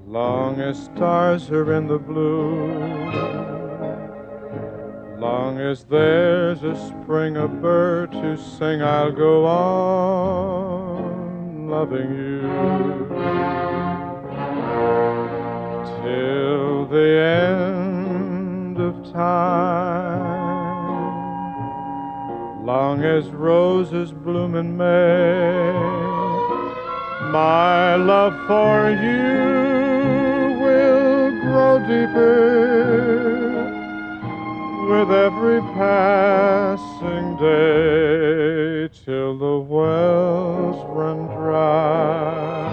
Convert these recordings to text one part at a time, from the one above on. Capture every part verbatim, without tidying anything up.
Long as stars are in the blue, long as there's a spring, a bird to sing, I'll go on loving you till the end of time. Long as roses bloom in May, my love for you will grow deeper with every passing day, till the wells run dry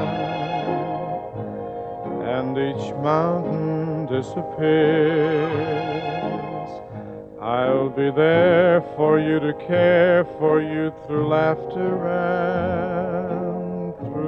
and each mountain disappears. I'll be there for you, to care for you through laughter and through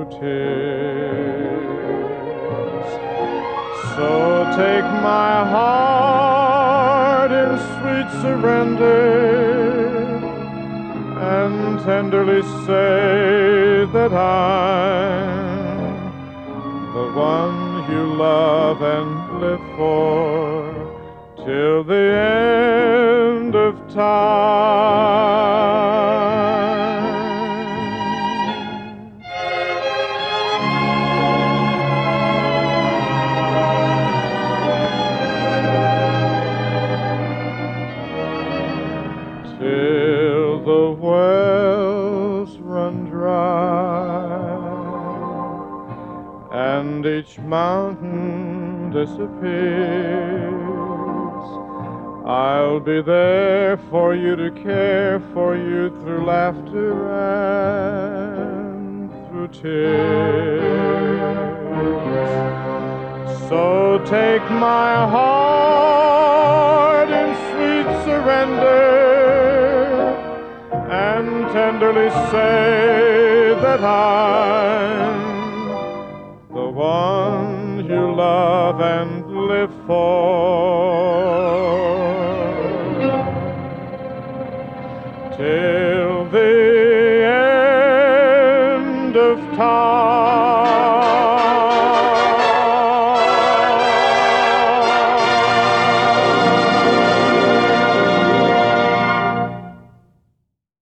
tears. So take my heart in sweet surrender and tenderly say that I'm the one you love and live for till the end of time. Till the wells run dry and each mountain disappears, I'll be there for you, to care for you through laughter and through tears. So take my heart in sweet surrender and tenderly say that I'm the one you love and live for